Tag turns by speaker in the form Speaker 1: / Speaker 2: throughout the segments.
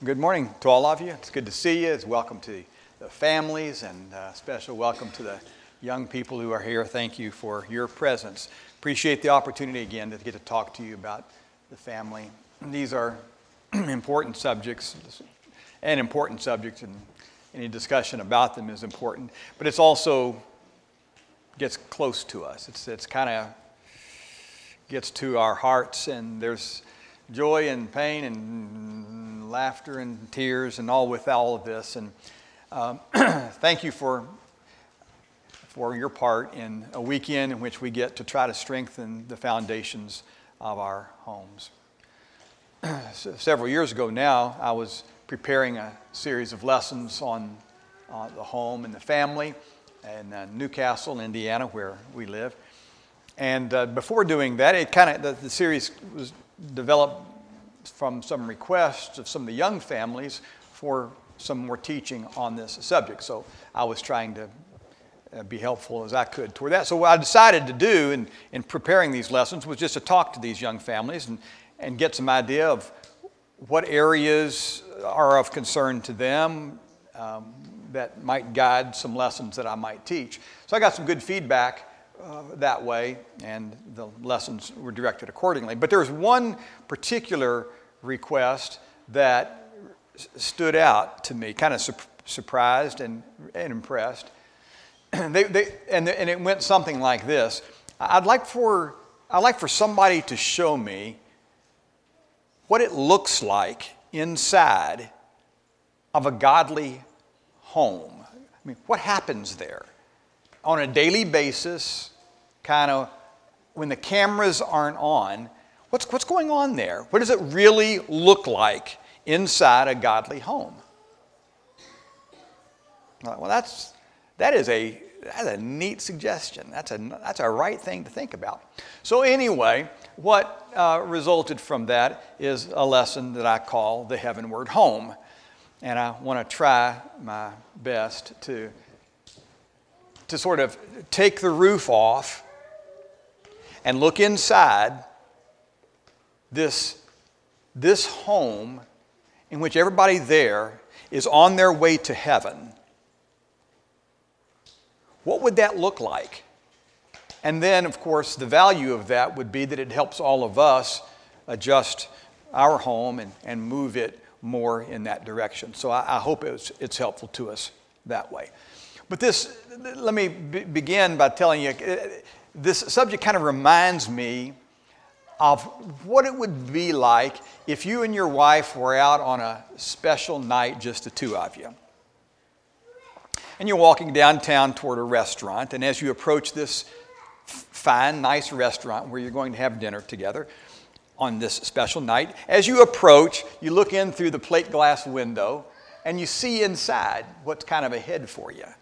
Speaker 1: Good morning to all of you. It's good to see you. It's welcome to the families and special welcome to the young people who are here. Thank you for your presence. Appreciate the opportunity again to get to talk to you about the family. These are important subjects, and any discussion about them is important. But it's also gets close to us. It's kind of gets to our hearts, and there's joy and pain and laughter and tears and all with all of this. And thank you for your part in a weekend in which we get to try to strengthen the foundations of our homes. Several years ago now, I was preparing a series of lessons on the home and the family in Newcastle, Indiana, where we live. And before doing that, the series was developed from some requests of some of the young families for some more teaching on this subject. So I was trying to be helpful as I could toward that. So what I decided to do in preparing these lessons was just to talk to these young families and get some idea of what areas are of concern to them that might guide some lessons that I might teach. So I got some good feedback that way, and the lessons were directed accordingly. But there was one particular request that stood out to me, kind of surprised and impressed. And it went something like this: I'd like for somebody to show me what it looks like inside of a godly home. I mean, what happens there on a daily basis? Kind of when the cameras aren't on, what's going on there? What does it really look like inside a godly home? Well, that is a neat suggestion. That's a right thing to think about. So anyway, what resulted from that is a lesson that I call the Heavenward Home, and I want to try my best to sort of take the roof off and look inside this home in which everybody there is on their way to heaven. What would that look like? And then, of course, the value of that would be that it helps all of us adjust our home and move it more in that direction. So I hope it's helpful to us that way. But let me begin by telling you, this subject kind of reminds me of what it would be like if you and your wife were out on a special night, just the two of you. And you're walking downtown toward a restaurant, and as you approach this fine, nice restaurant where you're going to have dinner together on this special night, as you approach, you look in through the plate glass window, and you see inside what's kind of ahead for you.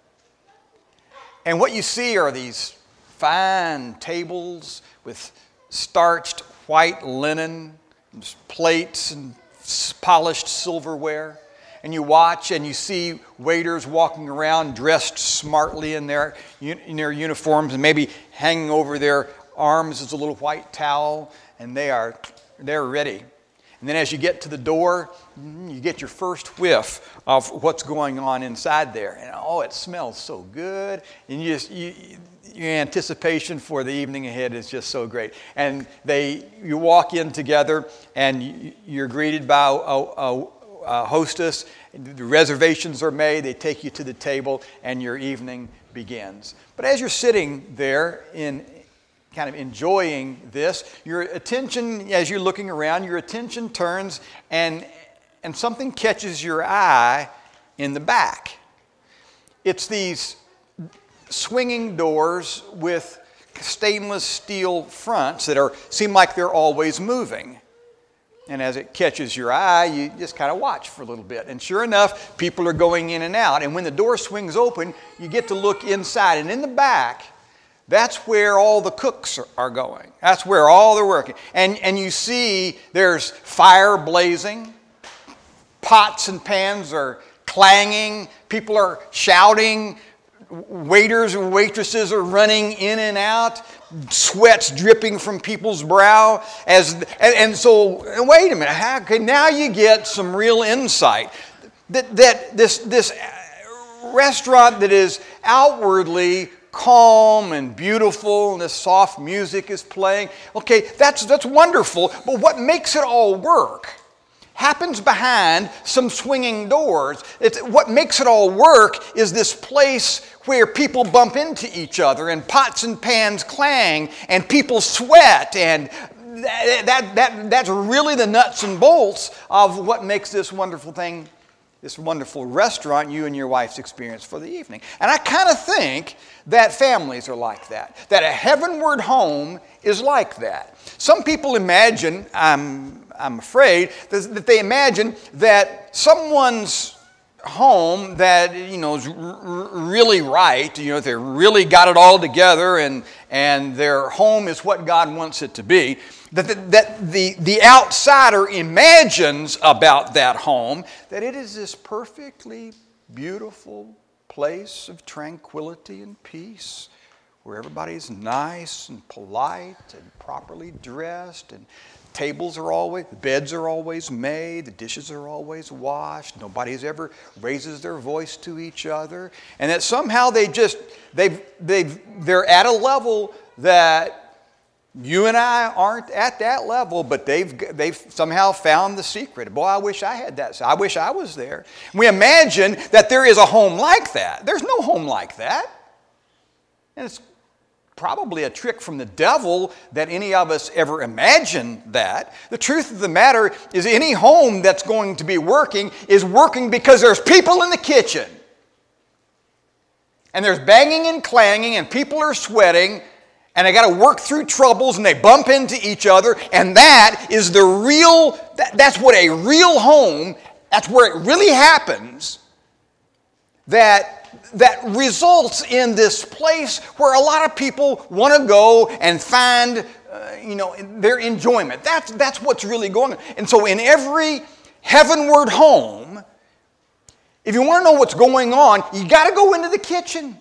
Speaker 1: And what you see are these fine tables with starched white linen, and plates and polished silverware. And you watch and you see waiters walking around dressed smartly in their uniforms, and maybe hanging over their arms is a little white towel, and they're ready. And then as you get to the door, you get your first whiff of what's going on inside there. And it smells so good. And your anticipation for the evening ahead is just so great. And you walk in together, and you're greeted by a hostess. The reservations are made. They take you to the table, and your evening begins. But as you're sitting there kind of enjoying this, your attention, as you're looking around, your attention turns and something catches your eye in the back. It's these swinging doors with stainless steel fronts that seem like they're always moving. And as it catches your eye, you just kind of watch for a little bit. And sure enough, people are going in and out. And when the door swings open, you get to look inside. And in the back, that's where all the cooks are going. That's where all they're working. And you see there's fire blazing. Pots and pans are clanging. People are shouting. waiters and waitresses are running in and out, sweats dripping from people's brow. So, wait a minute, okay, now you get some real insight. That this restaurant that is outwardly calm and beautiful, and this soft music is playing, okay, that's wonderful, but what makes it all work happens behind some swinging doors. What makes it all work is this place where people bump into each other and pots and pans clang and people sweat, and that's really the nuts and bolts of what makes this wonderful thing, this wonderful restaurant you and your wife's experience for the evening. And I kind of think that families are like that a heavenward home is like that. Some people imagine, I'm afraid, that they imagine that someone's home that, is really right, they really got it all together and their home is what God wants it to be, that the outsider imagines about that home that it is this perfectly beautiful place of tranquility and peace where everybody's nice and polite and properly dressed, and beds are always made, the dishes are always washed, nobody ever raises their voice to each other, and that somehow they're at a level that you and I aren't at that level, but they've somehow found the secret. Boy, I wish I had that. I wish I was there. We imagine that there is a home like that. There's no home like that. And it's probably a trick from the devil that any of us ever imagined that. The truth of the matter is any home that's going to be working is working because there's people in the kitchen. And there's banging and clanging and people are sweating and they got to work through troubles and they bump into each other, and that is that's what a real home, that's where it really happens, that results in this place where a lot of people want to go and find their enjoyment. That's what's really going on. And so in every heavenward home, if you want to know what's going on, you got to go into the kitchen.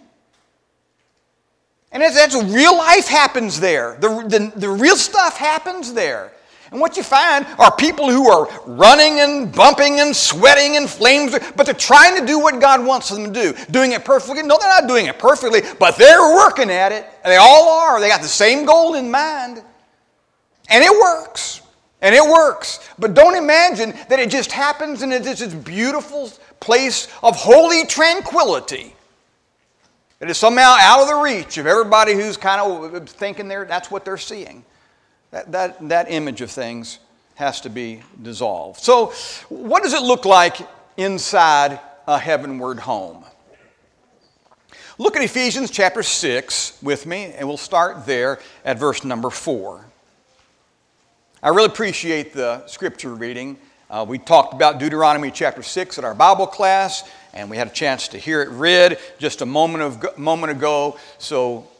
Speaker 1: And that's real life happens there. The real stuff happens there. And what you find are people who are running and bumping and sweating and flames, but they're trying to do what God wants them to do. Doing it perfectly? No, they're not doing it perfectly, but they're working at it. They all are. They got the same goal in mind. And it works. And it works. But don't imagine that it just happens and it's this beautiful place of holy tranquility. It is somehow out of the reach of everybody who's kind of thinking that's what they're seeing. That image of things has to be dissolved. So what does it look like inside a heavenward home? Look at Ephesians chapter 6 with me, and we'll start there at verse number 4. I really appreciate the scripture reading. We talked about Deuteronomy chapter 6 at our Bible class, and we had a chance to hear it read just a moment ago. So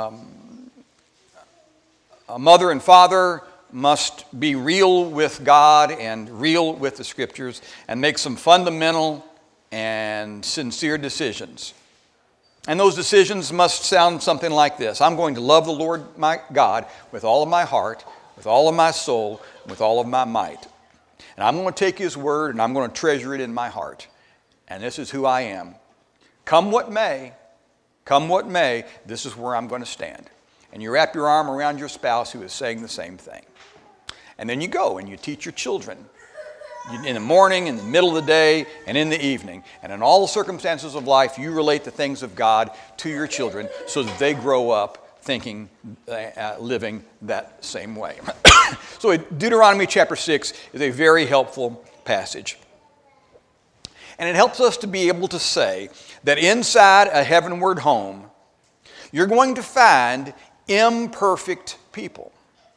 Speaker 1: a mother and father must be real with God and real with the scriptures and make some fundamental and sincere decisions. And those decisions must sound something like this. I'm going to love the Lord my God with all of my heart, with all of my soul, with all of my might. And I'm going to take His word and I'm going to treasure it in my heart. And this is who I am. Come what may, this is where I'm going to stand. And you wrap your arm around your spouse who is saying the same thing. And then you go and you teach your children in the morning, in the middle of the day, and in the evening. And in all the circumstances of life, you relate the things of God to your children so that they grow up thinking, living that same way. So Deuteronomy chapter 6 is a very helpful passage. And it helps us to be able to say that inside a heavenward home, you're going to find imperfect people.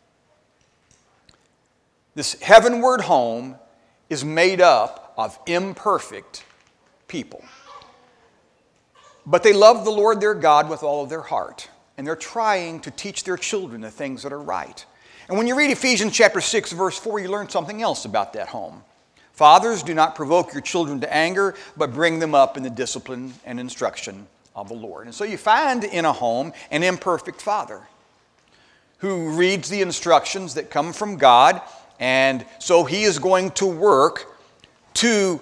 Speaker 1: This heavenward home is made up of imperfect people. But they love the Lord their God with all of their heart. And they're trying to teach their children the things that are right. And when you read Ephesians chapter 6, verse 4, you learn something else about that home. Fathers, do not provoke your children to anger, but bring them up in the discipline and instruction of the Lord. And so you find in a home an imperfect father who reads the instructions that come from God, and so he is going to work to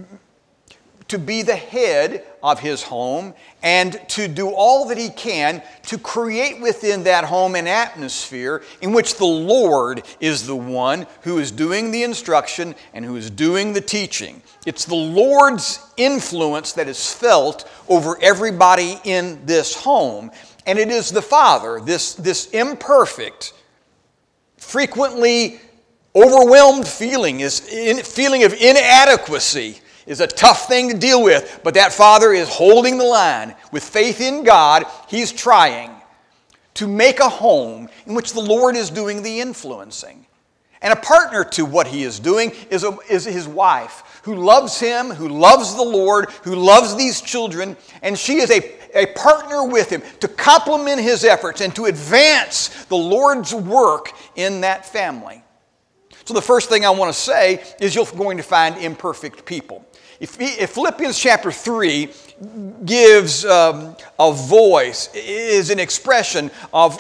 Speaker 1: be the head of his home and to do all that he can to create within that home an atmosphere in which the Lord is the one who is doing the instruction and who is doing the teaching. It's the Lord's influence that is felt over everybody in this home. And it is the father, this imperfect, frequently overwhelmed feeling of inadequacy is a tough thing to deal with, but that father is holding the line. With faith in God, he's trying to make a home in which the Lord is doing the influencing. And a partner to what he is doing is his wife, who loves him, who loves the Lord, who loves these children, and she is a partner with him to complement his efforts and to advance the Lord's work in that family. So the first thing I want to say is you're going to find imperfect people. If Philippians chapter 3 gives a voice, is an expression of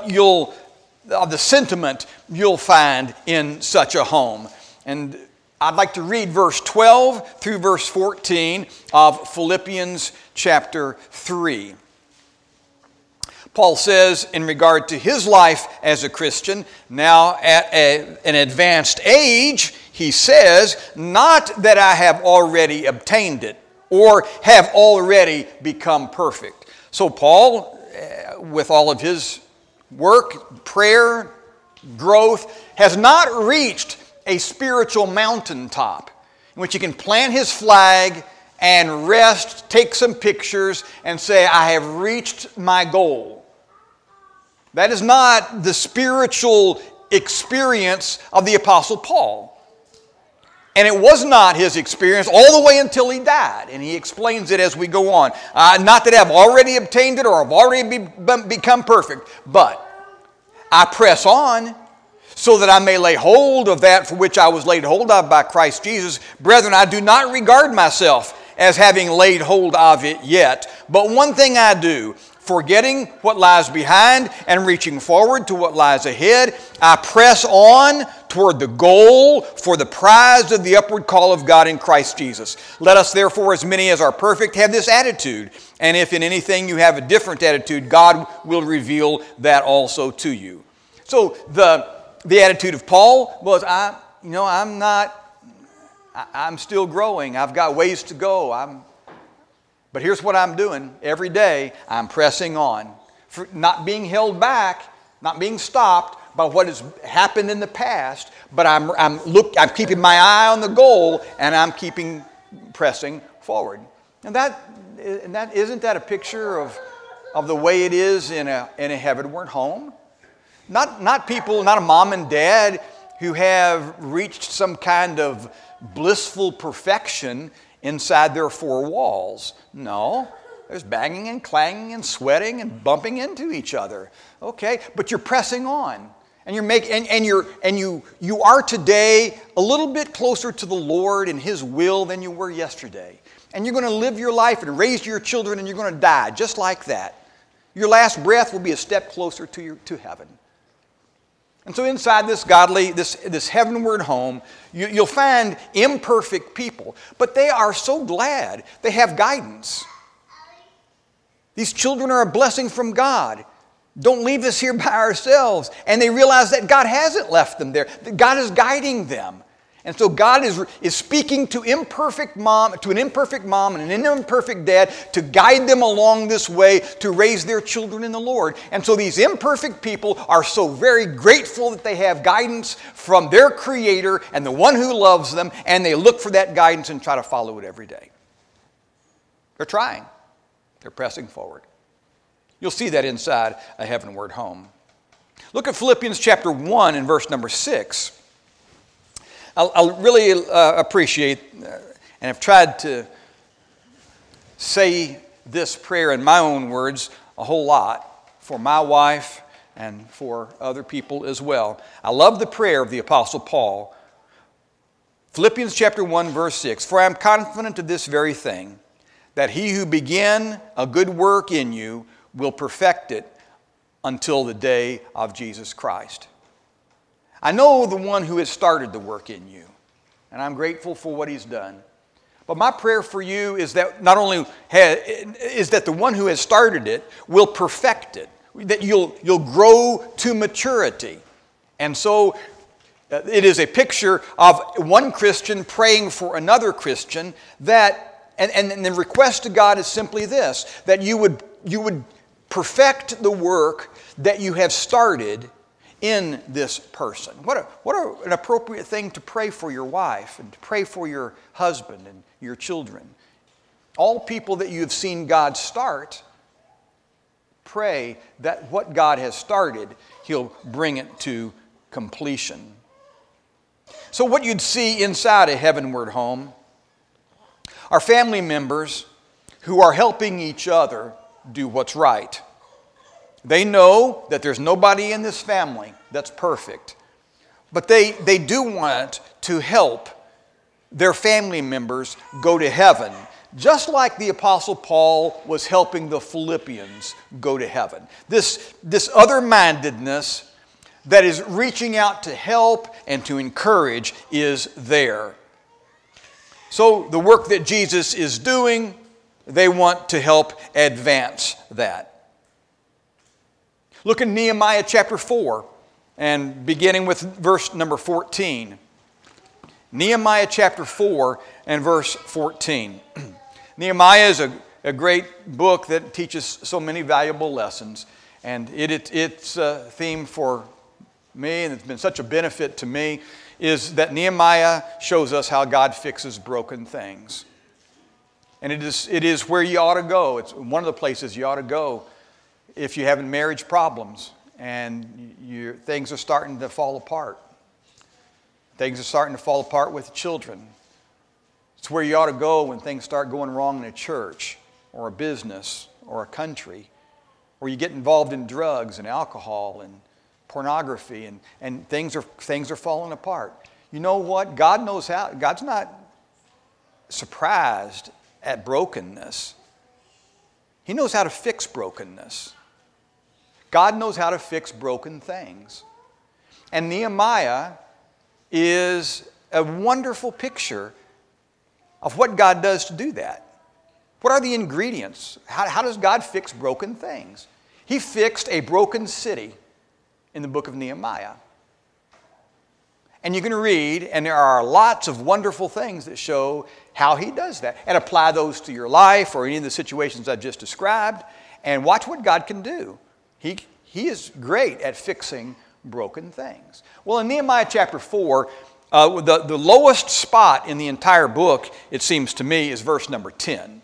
Speaker 1: of the sentiment you'll find in such a home. And I'd like to read verse 12 through verse 14 of Philippians chapter 3. Paul says in regard to his life as a Christian, now at an advanced age, he says, not that I have already obtained it or have already become perfect. So Paul, with all of his work, prayer, growth, has not reached a spiritual mountaintop in which he can plant his flag and rest, take some pictures, and say, I have reached my goal. That is not the spiritual experience of the Apostle Paul. And it was not his experience all the way until he died. And he explains it as we go on. Not that I've already obtained it or I've already become perfect, but I press on so that I may lay hold of that for which I was laid hold of by Christ Jesus. Brethren, I do not regard myself as having laid hold of it yet. But one thing I do, forgetting what lies behind and reaching forward to what lies ahead, I press on toward the goal for the prize of the upward call of God in Christ Jesus. Let us therefore, as many as are perfect, have this attitude. And if in anything you have a different attitude, God will reveal that also to you. So the attitude of Paul was, I'm still growing. I've got ways to go. But here's what I'm doing every day. I'm pressing on, not being held back, not being stopped by what has happened in the past. But I'm keeping my eye on the goal, and I'm pressing forward. And isn't that a picture of the way it is in a heavenward home? Not people, not a mom and dad who have reached some kind of blissful perfection inside their four walls. No, there's banging and clanging and sweating and bumping into each other. Okay, but you're pressing on, and you are today a little bit closer to the Lord and His will than you were yesterday. And you're going to live your life and raise your children, and you're going to die just like that. Your last breath will be a step closer to heaven. And so inside this godly, this heavenward home, you'll find imperfect people, but they are so glad they have guidance. These children are a blessing from God. Don't leave us here by ourselves. And they realize that God hasn't left them there. That God is guiding them. And so God is speaking to an imperfect mom and an imperfect dad to guide them along this way to raise their children in the Lord. And so these imperfect people are so very grateful that they have guidance from their Creator and the one who loves them, and they look for that guidance and try to follow it every day. They're trying. They're pressing forward. You'll see that inside a heavenward home. Look at Philippians chapter 1 and verse number 6. I really appreciate and have tried to say this prayer in my own words a whole lot for my wife and for other people as well. I love the prayer of the Apostle Paul. Philippians chapter 1 verse 6, for I am confident of this very thing, that he who began a good work in you will perfect it until the day of Jesus Christ. I know the one who has started the work in you, and I'm grateful for what he's done. But my prayer for you is that not only is that the one who has started it will perfect it, that you'll grow to maturity. And so it is a picture of one Christian praying for another Christian that, and the request to God is simply this, that you would perfect the work that you have started in this person. What an appropriate thing to pray for your wife and to pray for your husband and your children. All people that you have seen God start, pray that what God has started, he'll bring it to completion. So what you'd see inside a heavenward home are family members who are helping each other do what's right. They know that there's nobody in this family that's perfect, but they do want to help their family members go to heaven, just like the Apostle Paul was helping the Philippians go to heaven. This other-mindedness that is reaching out to help and to encourage is there. So the work that Jesus is doing, they want to help advance that. Look in Nehemiah chapter 4 and beginning with verse number 14. Nehemiah chapter 4 and verse 14. Nehemiah is a great book that teaches so many valuable lessons. And its theme for me, and it's been such a benefit to me, is that Nehemiah shows us how God fixes broken things. And it is where you ought to go. It's one of the places you ought to go if you're having marriage problems and things are starting to fall apart. Things are starting to fall apart with children. It's where you ought to go when things start going wrong in a church or a business or a country, or you get involved in drugs and alcohol and pornography and things are falling apart. You know what? God knows how. God's not surprised at brokenness. He knows how to fix brokenness. God knows how to fix broken things. And Nehemiah is a wonderful picture of what God does to do that. What are the ingredients? How does God fix broken things? He fixed a broken city in the book of Nehemiah. And you can read, and there are lots of wonderful things that show how he does that. And apply those to your life or any of the situations I've just described, and watch what God can do. He is great at fixing broken things. Well, in Nehemiah chapter 4, the lowest spot in the entire book, it seems to me, is verse number 10.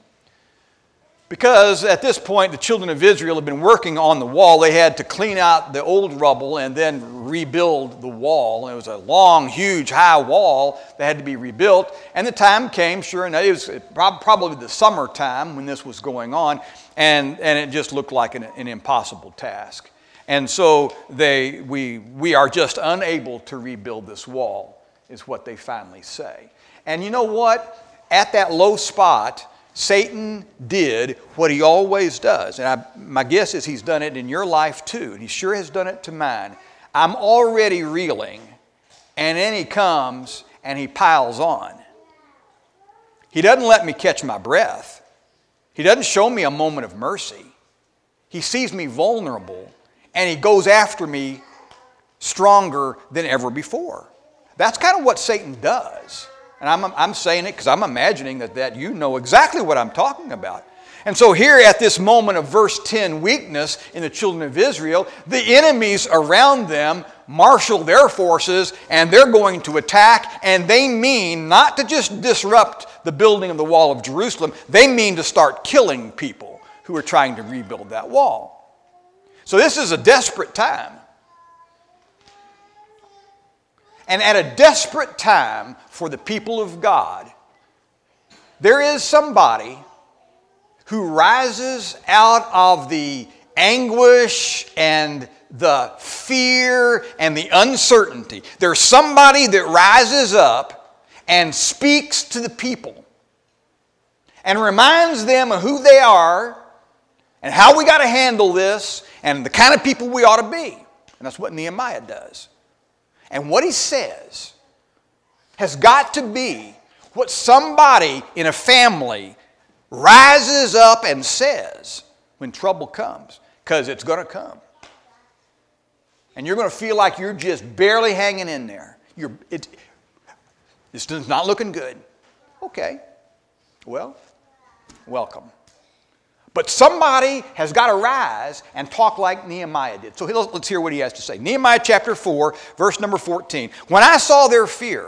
Speaker 1: Because at this point, the children of Israel had been working on the wall. They had to clean out the old rubble and then rebuild the wall. It was a long, huge, high wall that had to be rebuilt. And the time came, sure enough, it was probably the summertime when this was going on, and it just looked like an impossible task. And so we are just unable to rebuild this wall, is what they finally say. And you know what? At that low spot, Satan did what he always does. And my guess is he's done it in your life too. And he sure has done it to mine. I'm already reeling. And then he comes and he piles on. He doesn't let me catch my breath. He doesn't show me a moment of mercy. He sees me vulnerable and he goes after me stronger than ever before. That's kind of what Satan does. And I'm saying it because I'm imagining that you know exactly what I'm talking about. And so here at this moment of verse 10 weakness in the children of Israel, the enemies around them marshal their forces and they're going to attack, and they mean not to just disrupt the building of the wall of Jerusalem, they mean to start killing people who are trying to rebuild that wall. So this is a desperate time. And at a desperate time for the people of God, there is somebody who rises out of the anguish and the fear and the uncertainty. There's somebody that rises up and speaks to the people. and reminds them of who they are and how we got to handle this and the kind of people we ought to be. And that's what Nehemiah does. And what he says has got to be what somebody in a family rises up and says when trouble comes, because it's going to come. And you're going to feel like you're just barely hanging in there. This is not looking good. Okay, well, welcome. But somebody has got to rise and talk like Nehemiah did. So let's hear what he has to say. Nehemiah chapter 4, verse number 14. When I saw their fear,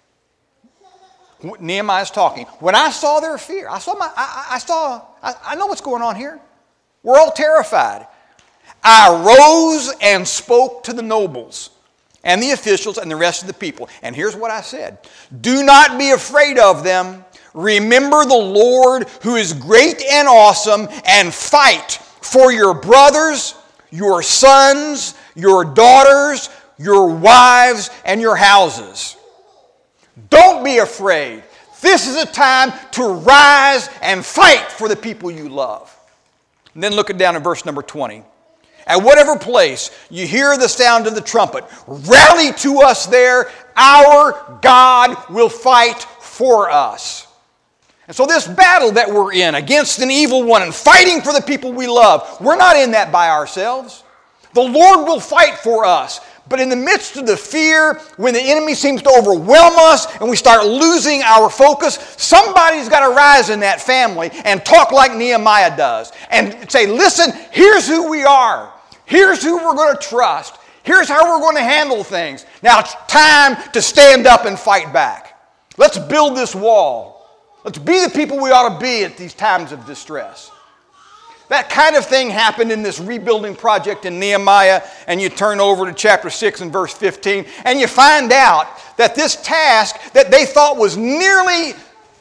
Speaker 1: Nehemiah's talking. When I saw their fear, I know what's going on here. We're all terrified. I rose and spoke to the nobles and the officials and the rest of the people. And here's what I said. Do not be afraid of them. Remember the Lord who is great and awesome, and fight for your brothers, your sons, your daughters, your wives, and your houses. Don't be afraid. This is a time to rise and fight for the people you love. And then look down at verse number 20. At whatever place you hear the sound of the trumpet, rally to us there. Our God will fight for us. And so this battle that we're in against an evil one and fighting for the people we love, we're not in that by ourselves. The Lord will fight for us. But in the midst of the fear, when the enemy seems to overwhelm us and we start losing our focus, somebody's got to rise in that family and talk like Nehemiah does and say, listen, here's who we are. Here's who we're going to trust. Here's how we're going to handle things. Now it's time to stand up and fight back. Let's build this wall. Let's be the people we ought to be at these times of distress. That kind of thing happened in this rebuilding project in Nehemiah, and you turn over to chapter 6 and verse 15, and you find out that this task that they thought was nearly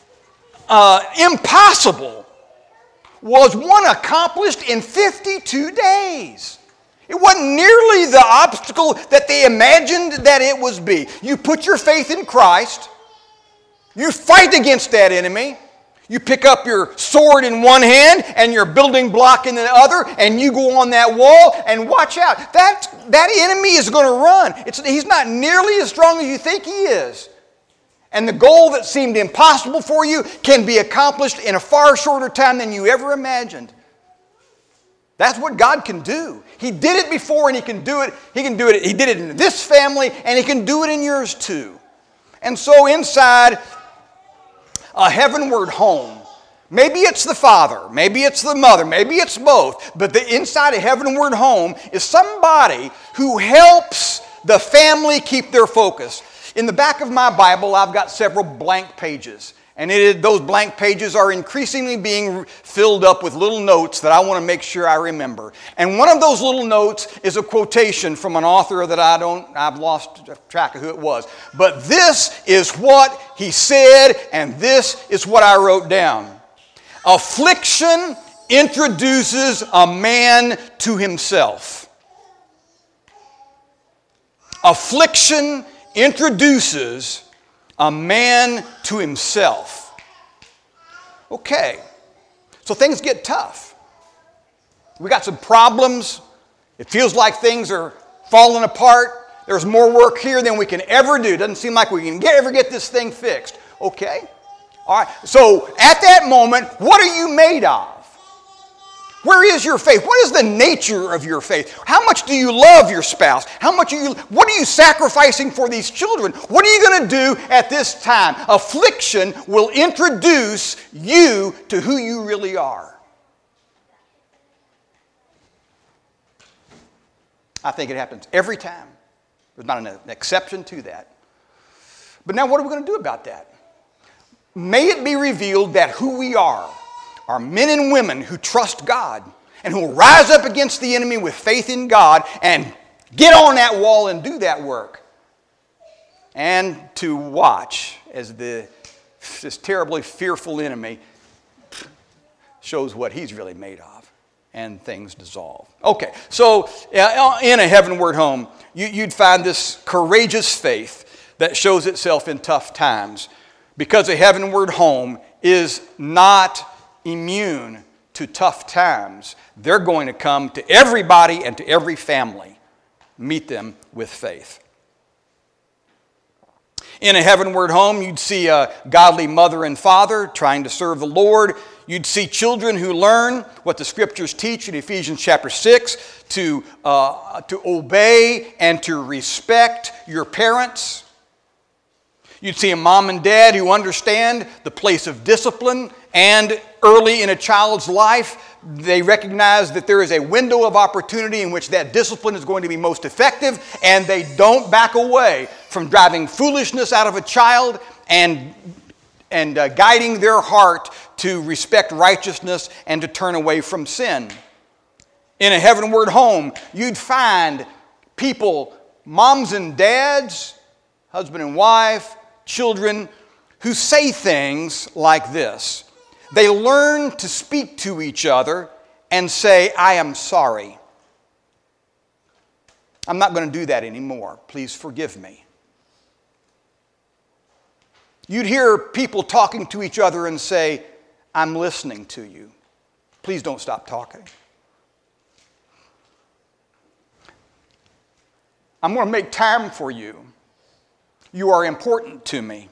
Speaker 1: impossible was one accomplished in 52 days. It wasn't nearly the obstacle that they imagined that it would be. You put your faith in Christ. You fight against that enemy. You pick up your sword in one hand and your building block in the other, and you go on that wall and watch out. That enemy is going to run. He's not nearly as strong as you think he is. And the goal that seemed impossible for you can be accomplished in a far shorter time than you ever imagined. That's what God can do. He did it before and He can do it. He can do it. He did it in this family and He can do it in yours too. And so inside a heavenward home, maybe it's the father, maybe it's the mother, maybe it's both, but the inside a heavenward home is somebody who helps the family keep their focus. In the back of my Bible, I've got several blank pages. And those blank pages are increasingly being filled up with little notes that I want to make sure I remember. And one of those little notes is a quotation from an author that I've lost track of who it was. But this is what he said, and this is what I wrote down. Affliction introduces a man to himself. Affliction introduces a man to himself. Okay, so things get tough. We got some problems. It feels like things are falling apart. There's more work here than we can ever do. Doesn't seem like we can ever get this thing fixed. Okay, all right. So at that moment, what are you made of? Where is your faith? What is the nature of your faith? How much do you love your spouse? What are you sacrificing for these children? What are you going to do at this time? Affliction will introduce you to who you really are. I think it happens every time. There's not an exception to that. But now what are we going to do about that? May it be revealed that who we are men and women who trust God and who will rise up against the enemy with faith in God and get on that wall and do that work. And to watch as this terribly fearful enemy shows what he's really made of and things dissolve. Okay, so in a heavenward home, you'd find this courageous faith that shows itself in tough times, because a heavenward home is not immune to tough times. They're going to come to everybody and to every family. Meet them with faith. In a heavenward home, you'd see a godly mother and father trying to serve the Lord. You'd see children who learn what the Scriptures teach in Ephesians chapter 6 to obey and to respect your parents. You'd see a mom and dad who understand the place of discipline, and early in a child's life, they recognize that there is a window of opportunity in which that discipline is going to be most effective, and they don't back away from driving foolishness out of a child and guiding their heart to respect righteousness and to turn away from sin. In a heavenward home, you'd find people, moms and dads, husband and wife, children, who say things like this. They learn to speak to each other and say, I am sorry. I'm not going to do that anymore. Please forgive me. You'd hear people talking to each other and say, I'm listening to you. Please don't stop talking. I'm going to make time for you. You are important to me.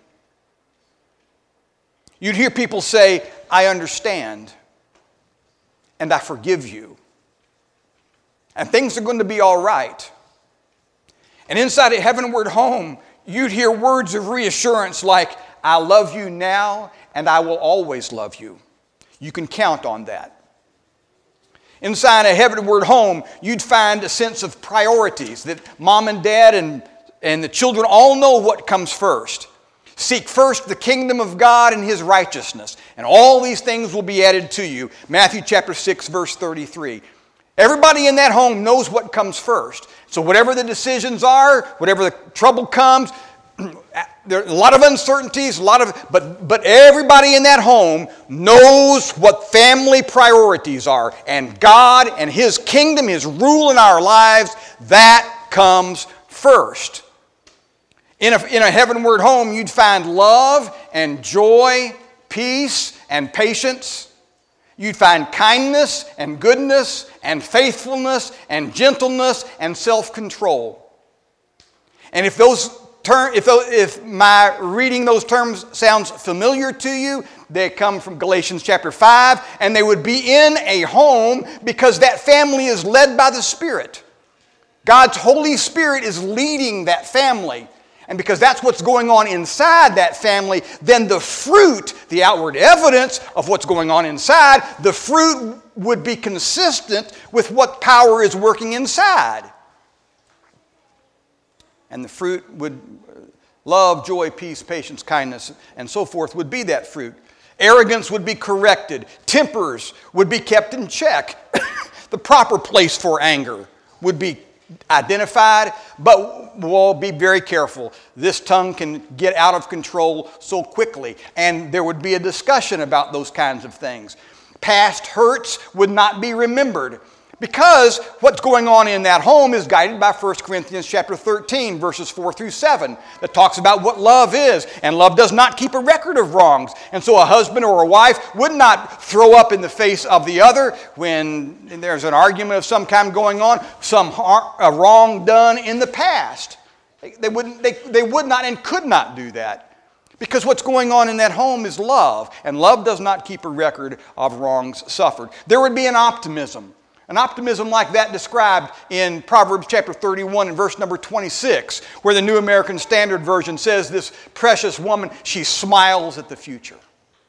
Speaker 1: You'd hear people say, I understand, and I forgive you. And things are going to be all right. And inside a heavenward home, you'd hear words of reassurance like, I love you now, and I will always love you. You can count on that. Inside a heavenward home, you'd find a sense of priorities, that mom and dad and the children all know what comes first. Seek first the kingdom of God and His righteousness, and all these things will be added to you. Matthew chapter 6, verse 33. Everybody in that home knows what comes first. So whatever the decisions are, whatever the trouble comes, there are a lot of uncertainties, but everybody in that home knows what family priorities are. And God and His kingdom, His rule in our lives, that comes first. In a heavenward home, you'd find love and joy, peace and patience. You'd find kindness and goodness and faithfulness and gentleness and self-control. And if my reading those terms sounds familiar to you, they come from Galatians chapter 5, and they would be in a home because that family is led by the Spirit. God's Holy Spirit is leading that family. And because that's what's going on inside that family, then the fruit, the outward evidence of what's going on inside, the fruit would be consistent with what power is working inside. And the fruit would, love, joy, peace, patience, kindness, and so forth would be that fruit. Arrogance would be corrected. Tempers would be kept in check. The proper place for anger would be identified, but we'll be very careful. This tongue can get out of control so quickly, and there would be a discussion about those kinds of things. Past hurts would not be remembered, because what's going on in that home is guided by 1 Corinthians chapter 13, verses 4 through 7, that talks about what love is. And love does not keep a record of wrongs. And so a husband or a wife would not throw up in the face of the other when there's an argument of some kind going on, a wrong done in the past. They would not and could not do that. Because what's going on in that home is love. And love does not keep a record of wrongs suffered. There would be an optimism. An optimism like that described in Proverbs chapter 31 and verse number 26, where the New American Standard Version says this precious woman, she smiles at the future.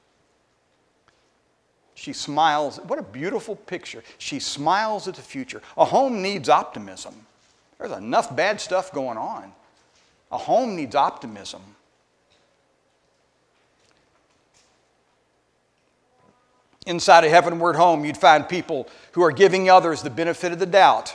Speaker 1: She smiles. What a beautiful picture. She smiles at the future. A home needs optimism. There's enough bad stuff going on. A home needs optimism. Inside a heavenward home, you'd find people who are giving others the benefit of the doubt.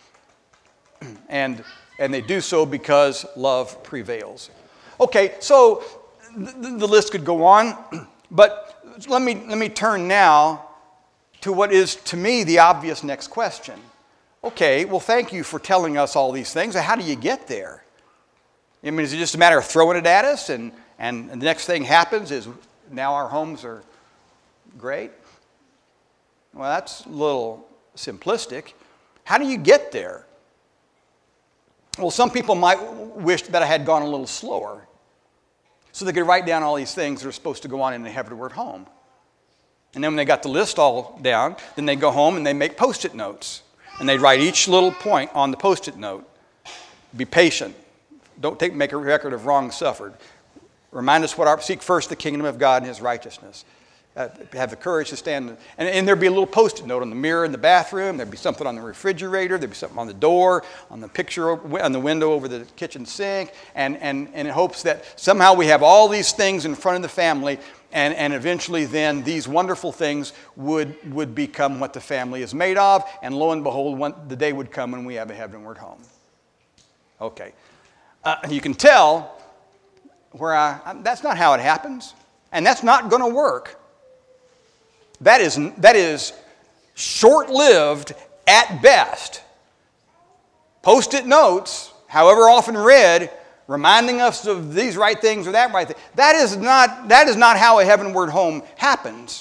Speaker 1: And they do so because love prevails. Okay, so the list could go on, but let me turn now to what is, to me, the obvious next question. Okay, well, thank you for telling us all these things. How do you get there? I mean, is it just a matter of throwing it at us and the next thing happens is now our homes are great? Well, that's a little simplistic. How do you get there? Well, some people might wish that I had gone a little slower so they could write down all these things that are supposed to go on in a heavenward home. And then when they got the list all down, then they go home and they make Post-it notes. And they write each little point on the Post-it note. Be patient. Don't make a record of wrong suffered. Remind us seek first the kingdom of God and His righteousness. Have the courage to stand. And there'd be a little Post-it note on the mirror in the bathroom. There'd be something on the refrigerator. There'd be something on the door, on the picture, on the window over the kitchen sink. And in hopes that somehow we have all these things in front of the family. And eventually then these wonderful things would become what the family is made of. And lo and behold, the day would come when we have a heavenward home. Okay. You can tell where that's not how it happens. And that's not going to work. That is short-lived at best. Post-it notes, however often read, reminding us of these right things or that right thing. That is not how a heavenward home happens.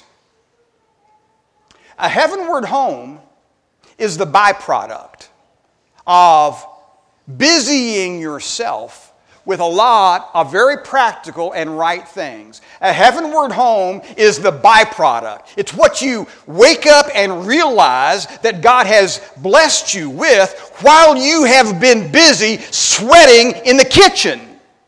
Speaker 1: A heavenward home is the byproduct of busying yourself with a lot of very practical and right things. A heavenward home is the byproduct. It's what you wake up and realize that God has blessed you with while you have been busy sweating in the kitchen.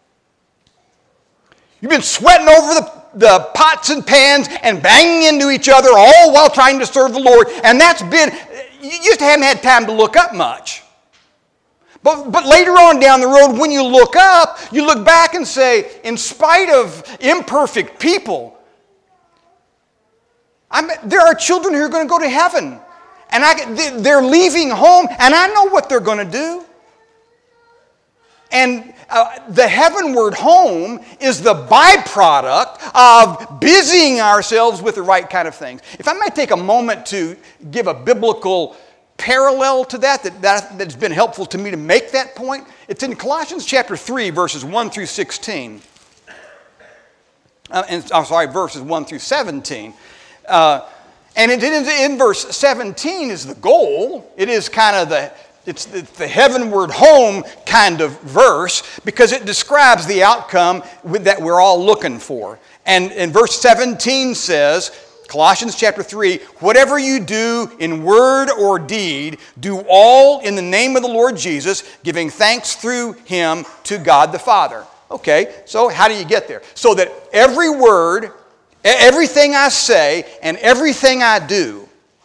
Speaker 1: You've been sweating over the pots and pans and banging into each other all while trying to serve the Lord. And you just haven't had time to look up much. But later on down the road, when you look up, you look back and say, in spite of imperfect people, there are children who are going to go to heaven. And they're leaving home, and I know what they're going to do. And the heavenward home is the byproduct of busying ourselves with the right kind of things. If I might take a moment to give a biblical parallel to that's been helpful to me to make that point. It's in Colossians chapter 3, verses 1 through 16. Verses 1 through 17. And it is in verse 17 is the goal. It is kind of the heavenward home kind of verse because it describes the outcome that we're all looking for. And in verse 17 says, Colossians chapter 3, whatever you do in word or deed, do all in the name of the Lord Jesus, giving thanks through Him to God the Father. Okay, so how do you get there? So that every word, everything I say, and everything I do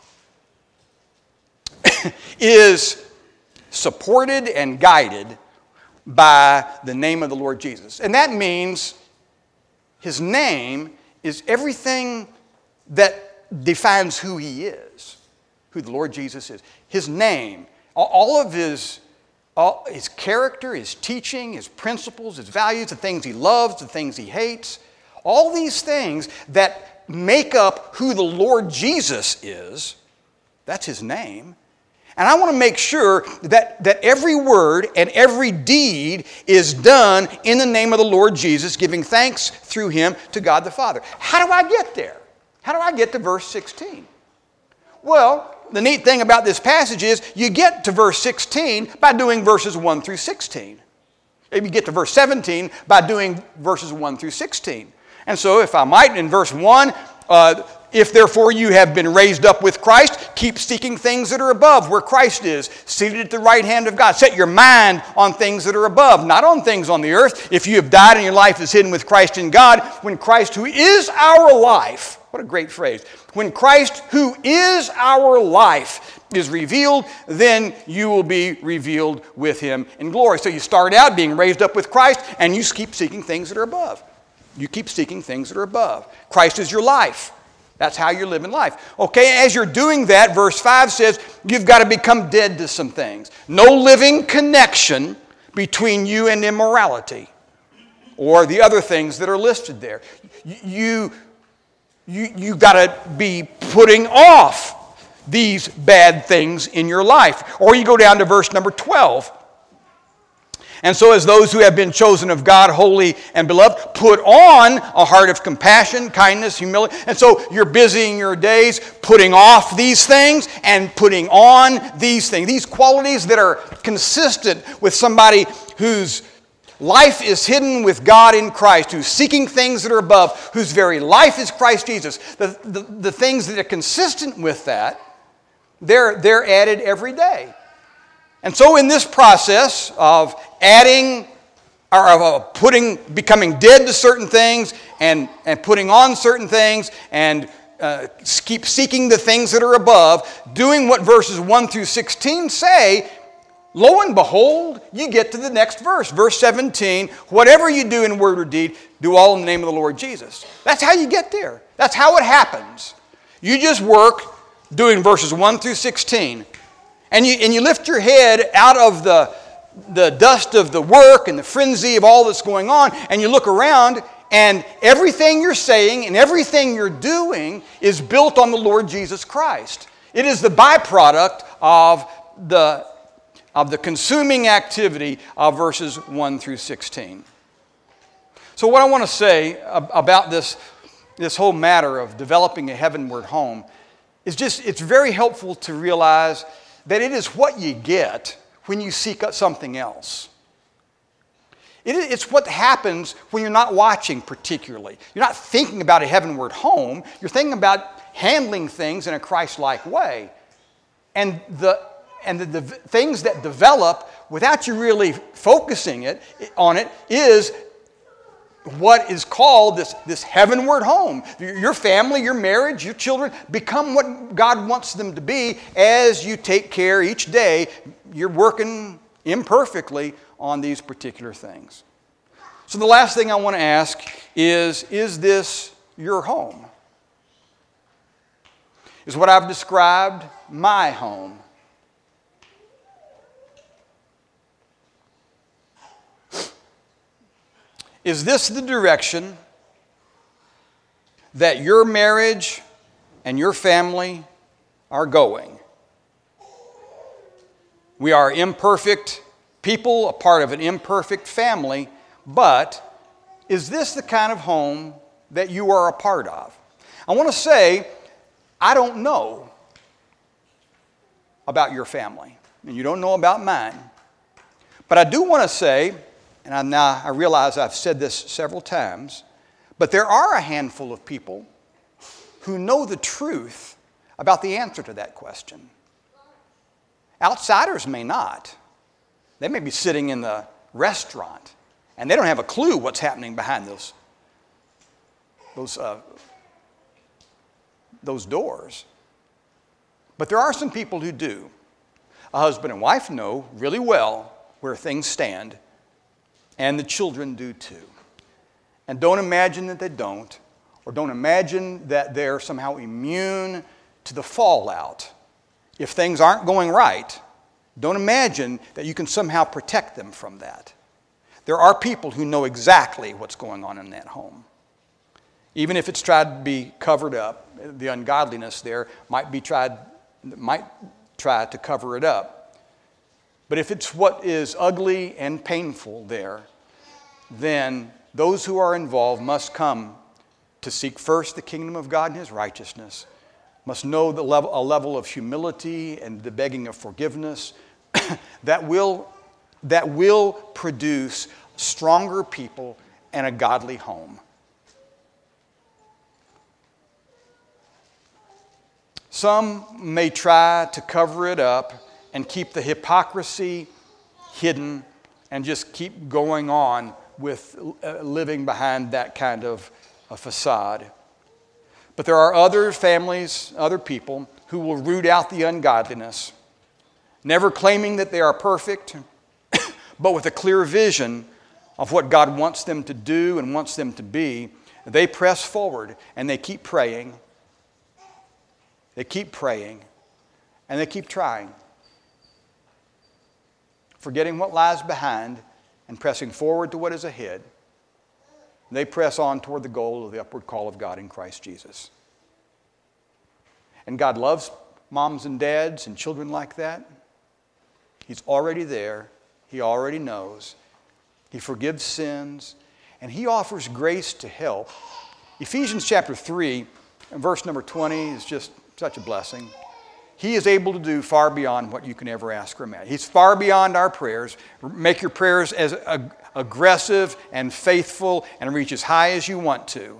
Speaker 1: is supported and guided by the name of the Lord Jesus. And that means His name is everything that defines who He is, who the Lord Jesus is. His name, all of His character, His teaching, His principles, His values, the things He loves, the things He hates, all these things that make up who the Lord Jesus is, that's His name. And I want to make sure that every word and every deed is done in the name of the Lord Jesus, giving thanks through Him to God the Father. How do I get there? How do I get to verse 16? Well, the neat thing about this passage is you get to verse 16 by doing verses 1 through 16. You get to verse 17 by doing verses 1 through 16. And so if I might, in verse 1, if therefore you have been raised up with Christ, keep seeking things that are above, where Christ is, seated at the right hand of God. Set your mind on things that are above, not on things on the earth. If you have died and your life is hidden with Christ in God, when Christ, who is our life, what a great phrase, when Christ, who is our life, is revealed, then you will be revealed with Him in glory. So you start out being raised up with Christ, and you keep seeking things that are above. You keep seeking things that are above. Christ is your life. That's how you're living life. Okay, as you're doing that, verse 5 says, you've got to become dead to some things. No living connection between you and immorality or the other things that are listed there. You got to be putting off these bad things in your life. Or you go down to verse number 12. And so as those who have been chosen of God, holy and beloved, put on a heart of compassion, kindness, humility. And so you're busy in your days putting off these things and putting on these things. These qualities that are consistent with somebody whose life is hidden with God in Christ, who's seeking things that are above, whose very life is Christ Jesus. The things that are consistent with that, they're added every day. And so in this process of adding or of becoming dead to certain things and putting on certain things and keep seeking the things that are above, doing what verses 1 through 16 say, lo and behold, you get to the next verse. Verse 17, whatever you do in word or deed, do all in the name of the Lord Jesus. That's how you get there. That's how it happens. You just work doing verses 1 through 16. And you lift your head out of the dust of the work and the frenzy of all that's going on, and you look around, and everything you're saying and everything you're doing is built on the Lord Jesus Christ. It is the byproduct of the consuming activity of verses 1 through 16. So what I want to say about this whole matter of developing a heavenward home is it's very helpful to realize that it is what you get when you seek something else. It's what happens when you're not watching particularly. You're not thinking about a heavenward home. You're thinking about handling things in a Christ-like way. And the things that develop without you really focusing on it is what is called this heavenward home. Your family, your marriage, your children become what God wants them to be as you take care each day. You're working imperfectly on these particular things. So the last thing I want to ask is this your home? Is what I've described my home? Is this the direction that your marriage and your family are going? We are imperfect people, a part of an imperfect family, but is this the kind of home that you are a part of? I want to say, I don't know about your family, and you don't know about mine. But I do want to say, and I realize I've said this several times, but there are a handful of people who know the truth about the answer to that question. Outsiders may not. They may be sitting in the restaurant, and they don't have a clue what's happening behind those doors. But there are some people who do. A husband and wife know really well where things stand, and the children do too. And don't imagine that they don't, or don't imagine that they're somehow immune to the fallout. If things aren't going right, don't imagine that you can somehow protect them from that. There are people who know exactly what's going on in that home. Even if it's tried to be covered up, the ungodliness there might try to cover it up. But if it's what is ugly and painful there, then those who are involved must come to seek first the kingdom of God and His righteousness, must know a level of humility and the begging of forgiveness that will produce stronger people and a godly home. Some may try to cover it up and keep the hypocrisy hidden and just keep going on with living behind that kind of a facade. But there are other families, other people who will root out the ungodliness, never claiming that they are perfect, but with a clear vision of what God wants them to do and wants them to be. They press forward and they keep praying. They keep praying and they keep trying, forgetting what lies behind and pressing forward to what is ahead. They press on toward the goal of the upward call of God in Christ Jesus. And God loves moms and dads and children like that. He's already there. He already knows. He forgives sins, and He offers grace to help. Ephesians chapter 3, verse number 20 is just such a blessing. He is able to do far beyond what you can ever ask or imagine. He's far beyond our prayers. Make your prayers as aggressive and faithful and reach as high as you want to.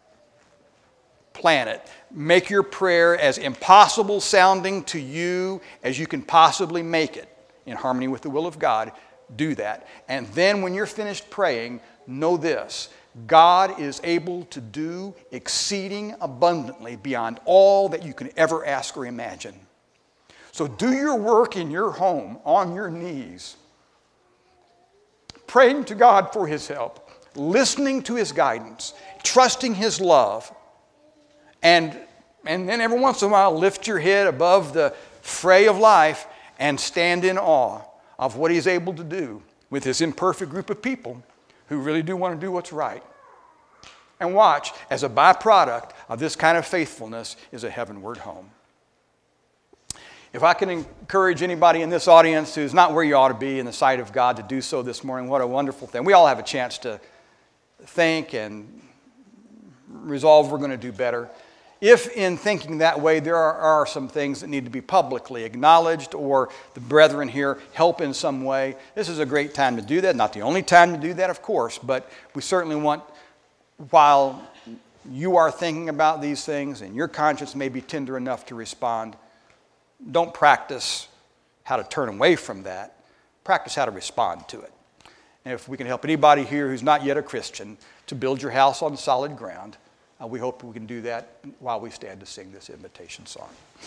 Speaker 1: Plan it. Make your prayer as impossible sounding to you as you can possibly make it in harmony with the will of God. Do that. And then when you're finished praying, know this: God is able to do exceeding abundantly beyond all that you can ever ask or imagine. So do your work in your home on your knees, praying to God for His help, listening to His guidance, trusting His love, and then every once in a while lift your head above the fray of life and stand in awe of what He's able to do with His imperfect group of people who really do want to do what's right. And watch, as a byproduct of this kind of faithfulness is a heavenward home. If I can encourage anybody in this audience who's not where you ought to be in the sight of God to do so this morning, what a wonderful thing. We all have a chance to think and resolve we're going to do better. If in thinking that way there are some things that need to be publicly acknowledged, or the brethren here help in some way, this is a great time to do that. Not the only time to do that, of course, but we certainly want, while you are thinking about these things and your conscience may be tender enough to respond, don't practice how to turn away from that. Practice how to respond to it. And if we can help anybody here who's not yet a Christian to build your house on solid ground, we hope we can do that while we stand to sing this invitation song.